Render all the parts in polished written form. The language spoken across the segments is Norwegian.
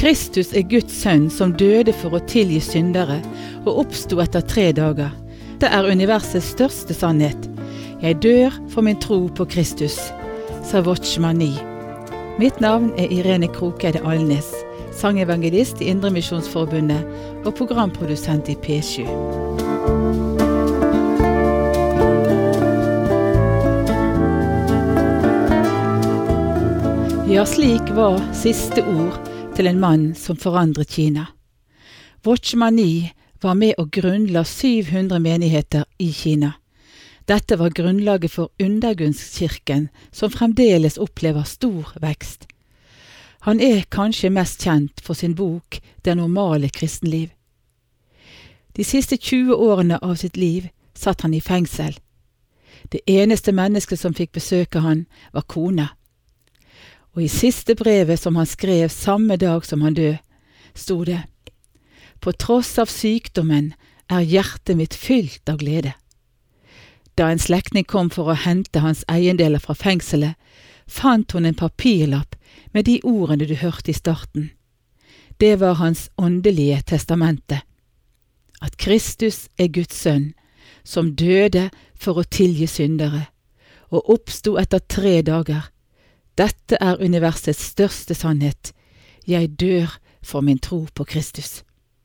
Kristus Guds sønn som døde for å tilgi syndere og oppstod etter 3 dager. Det universets største sannhet. Jeg dør for min tro på Kristus, sa Watchman Nee. Mitt navn Irene Krokeide Alnes, sangevangelist i Indremisjonsforbundet og programprodusent i P7. Ja, slik var siste ord til en mann som forandret Kina. Watchman Nee var med å grunnla 700 menigheter i Kina. Dette var grunnlaget for Undergrunnskirken, som fremdeles opplever stor vekst. Han kanskje mest kjent for sin bok Det normale kristenliv. De siste 20 årene av sitt liv satt han i fengsel. Det eneste mennesket som fikk besøke han var kona. Og i siste brevet som han skrev samme dag som han døde, stod det: På tross av sykdommen hjertet mitt fylt av glede. Da en slektning kom for å hente hans eiendeler fra fengselet, fant hun en papirlapp med de ordene du hørte i starten. Det var hans åndelige testamente. At Kristus Guds sønn, som døde for å tilgi syndere, og oppstod etter 3 dager. Dette universets største sannhet. Jeg dør for min tro på Kristus.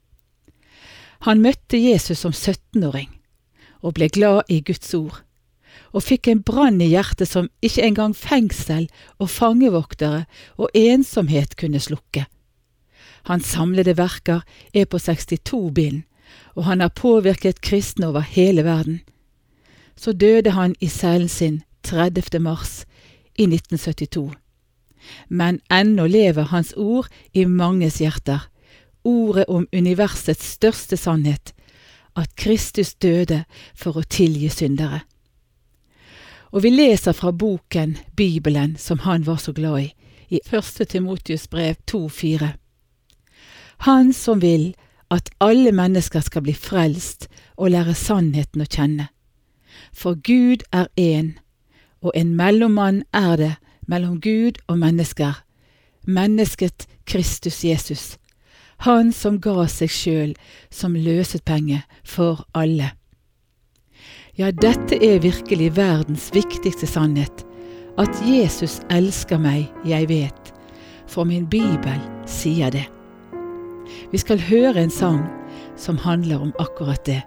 Han møtte Jesus som 17-åring, og ble glad i Guds ord, og fikk en brann i hjertet som ikke engang fengsel og fangevoktere og ensomhet kunne slukke. Hans samlede verker på 62 bind, og han har påvirket kristne over hele verden. Så døde han i cellen sin 30. mars i 1972. Men ennå lever hans ord i manges hjerter, ordet om universets største sannhet, at Kristus døde for å tilgi syndere. Og vi leser fra boken Bibelen som han var så glad i 1. Timotheus brev 2,4. Han som vil at alle mennesker skal bli frelst og lære sannheten å kjenne. For Gud én, og en mellommann det mellom Gud og mennesker, mennesket Kristus Jesus. Han som ga seg selv som løsepenge for alle. Ja, dette virkelig verdens viktigste sannhet, at Jesus elsker meg, jeg vet, for min Bibel sier det. Vi skal høre en sang som handler om akkurat det.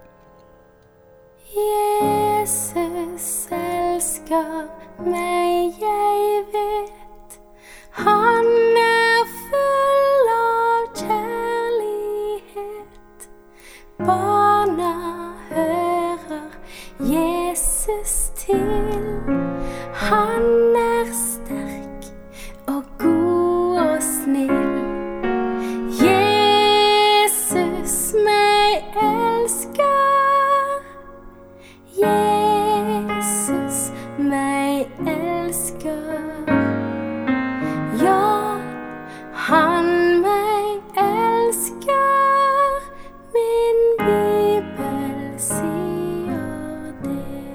Jesus elsker meg, jeg vet, han full av kjærlighet. Barna hører Jesus til, han sterk og god og snill. Jesus meg elsker, Jesus meg elsker. Ja, han meg elsker, min Bibel sier det.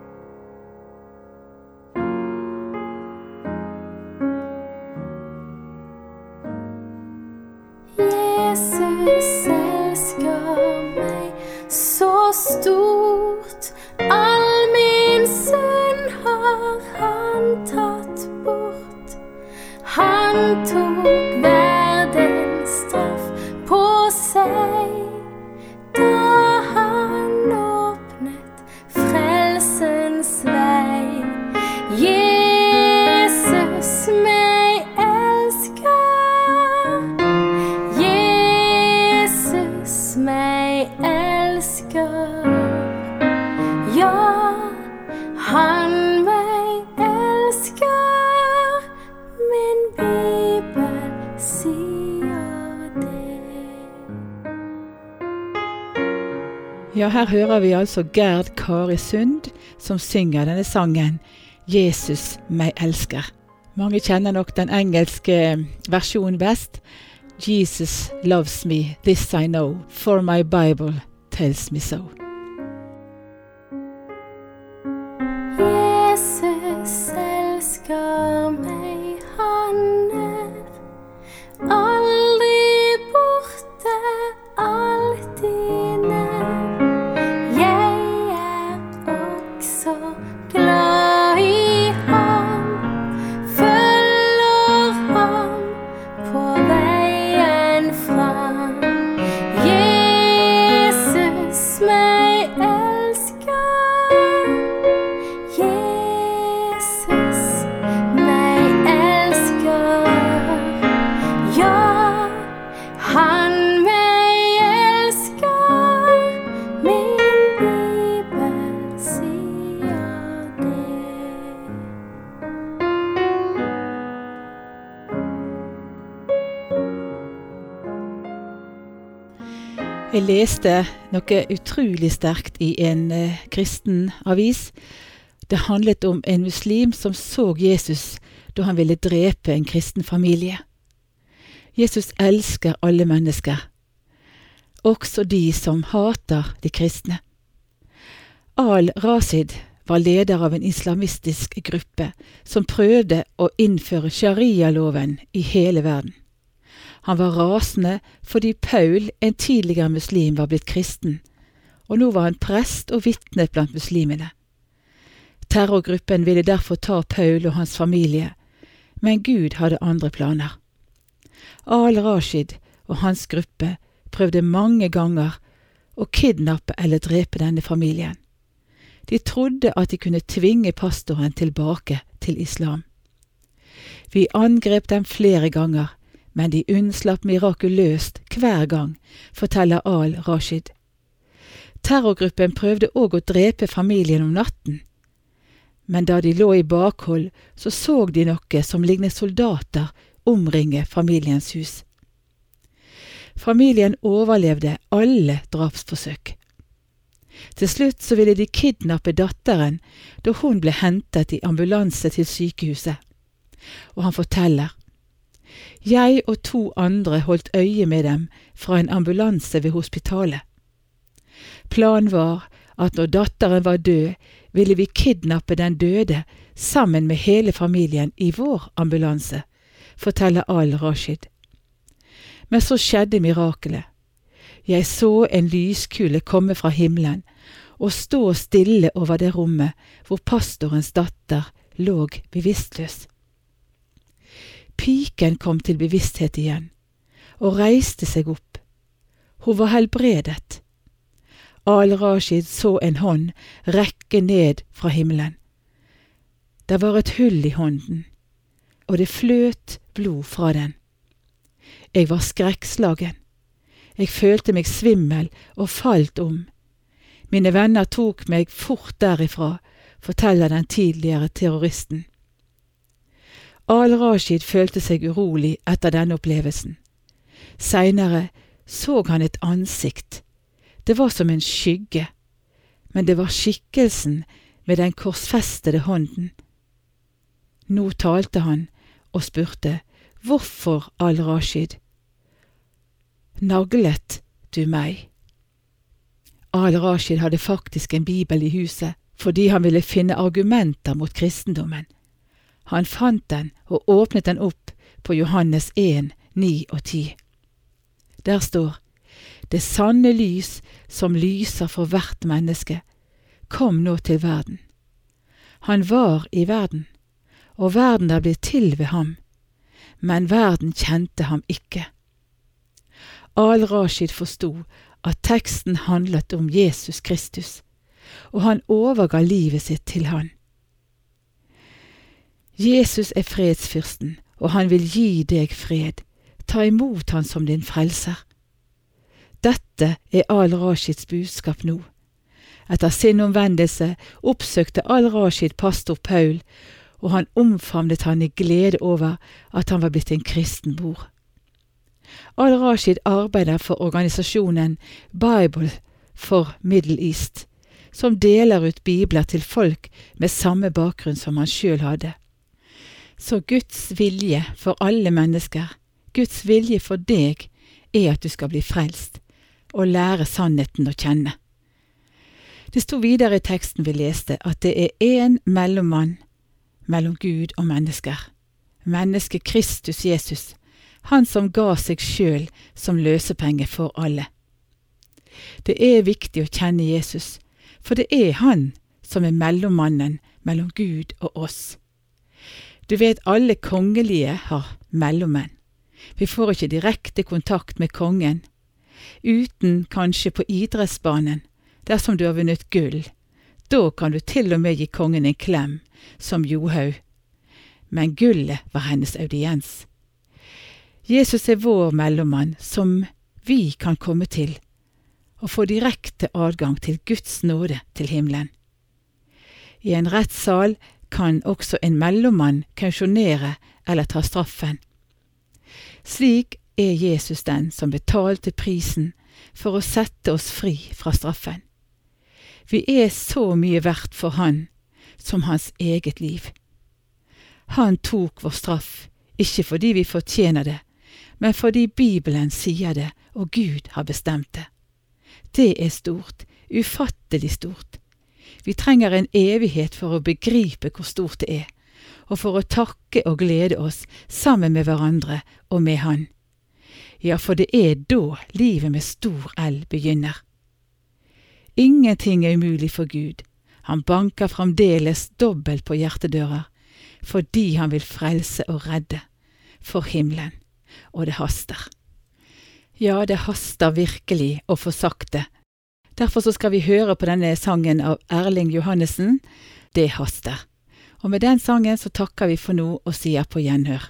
Jesus elsker meg så stort, all min synd har han tatt bort. Han tok verdens straff på seg, da han åpnet frelsens vei. Jesus meg elsker, Jesus meg elsker. Ja, han meg elsker, min Bibel sier det. Ja, her hører vi altså Gerd Kari Sund som synger denne sangen Jesus meg elsker. Mange kjenner nok den engelske versjonen best. Jesus loves me, this I know, for my Bible tells me so. Jesus elsker meg, han all Jeg leste noe utrolig sterkt i en kristen avis. Det handlet om en muslim som så Jesus da han ville drepe en kristen familie. Jesus elsker alle mennesker, også de som hater de kristne. Al-Rashid var leder av en islamistisk gruppe som prøvde å innføre sharia-loven i hele verden. Han var rasende fordi Paul, en tidligere muslim, var blitt kristen, og nå var han prest og vitne blant muslimene. Terrorgruppen ville derfor ta Paul og hans familie, men Gud hadde andre planer. Al-Rashid og hans gruppe prøvde mange ganger å kidnappe eller drepe denne familien. De trodde at de kunne tvinge pastoren tilbake til islam. Vi angrep dem flere ganger, men de unnslapp mirakuløst hver gang, forteller Al-Rashid. Terrorgruppen prøvde også å drepe familien om natten, men da de lå i bakhold, så de noe som lignet soldater omringe familiens hus. Familien overlevde alle drapsforsøk. Til slutt så ville de kidnappe datteren da hun ble hentet i ambulanse til sykehuset. Og han forteller: «Jeg og 2 andre holdt øye med dem fra en ambulanse ved hospitalet. Planen var at når datteren var død, ville vi kidnappe den døde sammen med hele familien i vår ambulanse», forteller Al-Rashid. Men så skjedde mirakelet. Jeg så en lyskule komme fra himmelen og stå stille over det rommet hvor pastorens datter lå bevisstløs. Piken kom til bevissthet igjen og reiste seg opp. Hun var helbredet. Al-Rashid så en hånd rekke ned fra himmelen. Det var et hull i hånden, og det fløt blod fra den. Jeg var skrekkslagen. Jeg følte meg svimmel og falt om. Mine venner tok meg fort derifra, forteller den tidligere terroristen. Al-Rashid følte seg urolig etter denne opplevelsen. Senere så han et ansikt. Det var som en skygge, men det var skikkelsen med den korsfestede hånden. Nå talte han og spurte: «Hvorfor, Al-Rashid? Naglet du meg?» Al-Rashid hadde faktisk en bibel i huset, fordi han ville finne argumenter mot kristendommen. Han fant den og åpnet den opp på Johannes 1, 9 og 10. Der står: «Det sanne lys som lyser for hvert menneske, kom nå til verden. Han var i verden, og verden er blitt til ved ham, men verden kjente ham ikke.» Al-Rashid forstod at teksten handlet om Jesus Kristus, og han overga livet sitt til han. Jesus er fredsfyrsten, og han vil gi deg fred. Ta imot han som din frelser. Dette er Al-Rashids budskap nå. Etter sin omvendelse oppsøkte Al-Rashid pastor Paul, og han omfavnet han i glede over at han var blitt en kristen bror. Al-Rashid arbeider for organisasjonen Bible for Middle East, som deler ut bibler til folk med samme bakgrunn som han selv hadde. Så Guds vilje for alle mennesker, Guds vilje for deg, er at du skal bli frelst og lære sannheten å kjenne. Det sto videre i teksten vi leste at det er en mellommann mellom Gud og mennesker, mennesket Kristus Jesus, han som ga seg selv som løsepenge for alle. Det er viktig å kjenne Jesus, for det er han som er mellommannen mellom Gud og oss. Du vet, alle kongelige har mellommenn. Vi får ikke direkte kontakt med kongen, uten kanskje på idrettsbanen, dersom du har vunnet gull. Da kan du til og med gi kongen en klem, som Johaug. Men gullet var hennes audiens. Jesus er vår mellommann, som vi kan komme til, og få direkte adgang til Guds nåde til himmelen. I en rettssal kan også en mellommann kausjonere eller ta straffen. Slik er Jesus den som betalte prisen for å sette oss fri fra straffen. Vi så mye verdt for han som hans eget liv. Han tok vår straff, ikke fordi vi fortjener det, men fordi Bibelen sier det, og Gud har bestemt det. Det stort, ufattelig stort. Vi trenger en evighet for å begripe hvor stort det og for å takke og glede oss sammen med hverandre og med han. Ja, for det da livet med stor L begynner. Ingenting umulig for Gud. Han banker fremdeles dobbelt på hjertedører, fordi han vil frelse og redde for himmelen, og det haster. Ja, det haster virkelig å få sagt det. Derfor så skal vi høre på denne sangen av Erling Johannessen, Det haster. Og med den sangen så takker vi for nå og sier på gjenhør.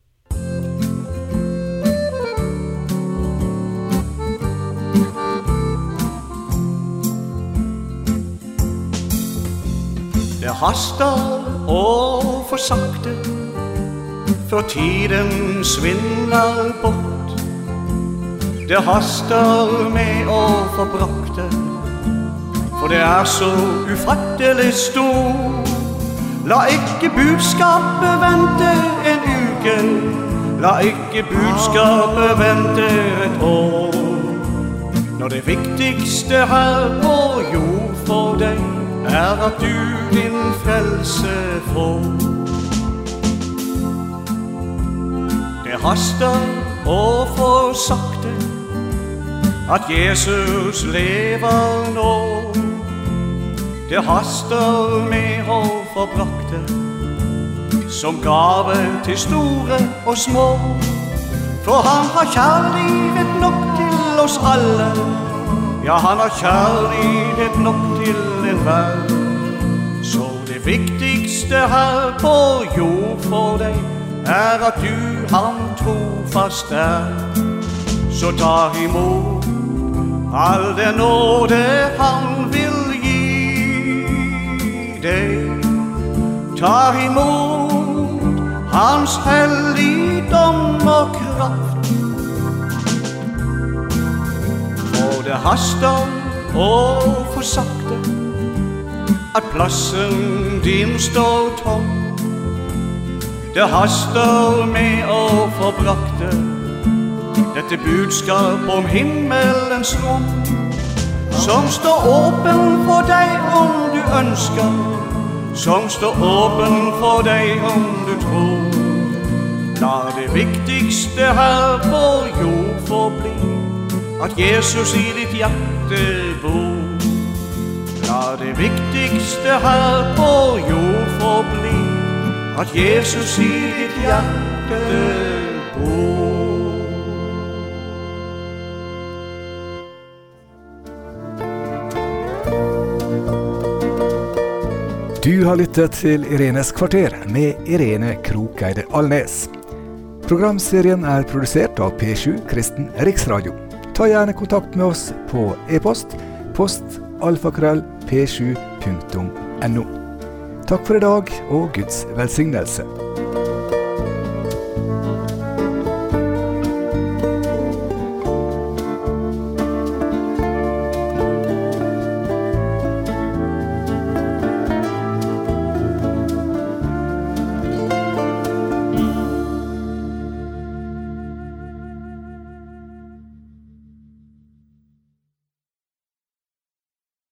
Det haster å få sakte, før tiden svinner bort. Det haster med å få brakte, for det så ufattelig stort. La ikke budskapet vente en uke, la ikke budskapet vente et år. Når det viktigste her på jord for deg at du din frelse får. Det haster å få sagt det, at Jesus lever nå. Det haster med å få brakt det, som gave til store og små. For han har kjærlighet nok til oss alle, ja, han har kjærlighet nok til enhver. Så det viktigste her på jord for deg at du han trofast Så ta imot all den nåde han vil gi deg. Ta imot hans helligdom og kraft. Og det haster å få sagt det, at plassen din står tom. Det haster med å få brakt det, dette budskap om himmelens rom, som står åpen for deg om du ønsker, som står åpen for deg om du tror. La det viktigste her på jord forbli, at Jesus i ditt hjerte bor. La det viktigste her på jord forbli, at Jesus i ditt hjerte bor. Du har lyttet til Irenes kvarter med Irene Krokeide Alnes. Programserien produsert av P7 Kristen Riksradio. Ta gjerne kontakt med oss på e-post, post@p7.no. Takk for i dag og Guds velsignelse.